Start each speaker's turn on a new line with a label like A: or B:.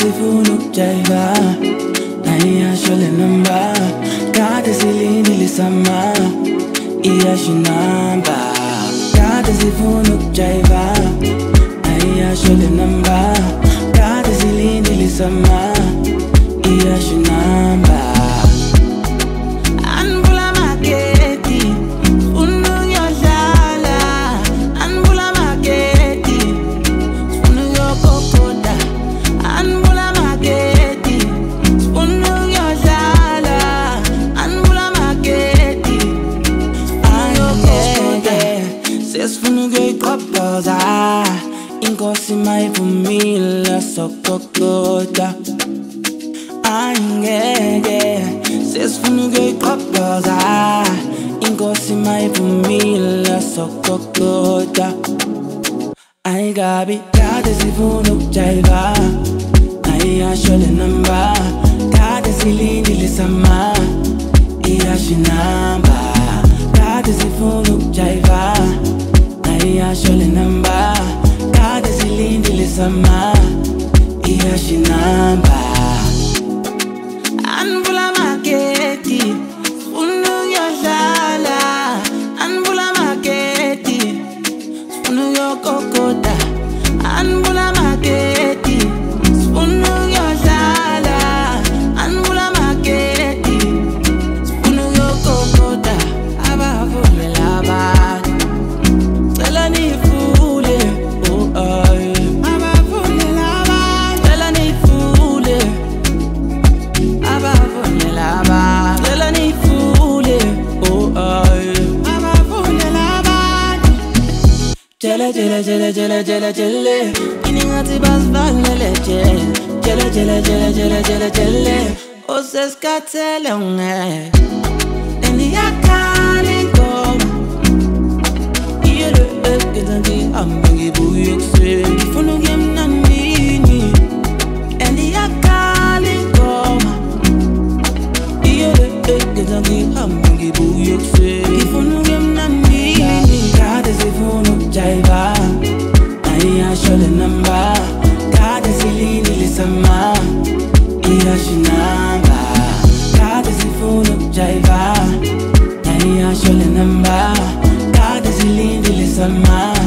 A: zifuna ukujayiva nayiyasho le number kade zilindile sama iyasho inamba kade zifuna ukujayiva nayiyasho le number kade zilindile sama iyasho inamba. Inkosi mayivumile sokokota angeke sesifuna ukuyiqhobhoza inkosi mayivumile sokokota ayikabi kade zifuna ukujayiva nayiyasho le number kade zilindile sama iyasho inamba kade zifuna ukujayiva nayiyasho le number kade zilindile sama iyasho inamba. Anvula maketi unuyodlala anvula maketi unuyokokota anvula maketi unuyodlala anvula maketi unuyokokota abavulela abantu cela nifule abavulela abantu cela nifule abavulela abantu cela nifule abavulela abantu jele jele jele jele jele jele iningathi basivalele jele jele jele jele jele jele jele osesikathele ungeke ndiyakhala ingoma iyele ekenza ngihambe ngibuye ekuseni ngifuna ukuya emnandini ndiyakhala ingoma iyele ekenza ngihambe ngibuye ekuseni ngifuna ukuya emnandini kade zifuna ukujayiva nayiyasho le number kade zilindile sama iyasho inamba kade zifuna ukujayiva nayiyasho le number kade zilindile sama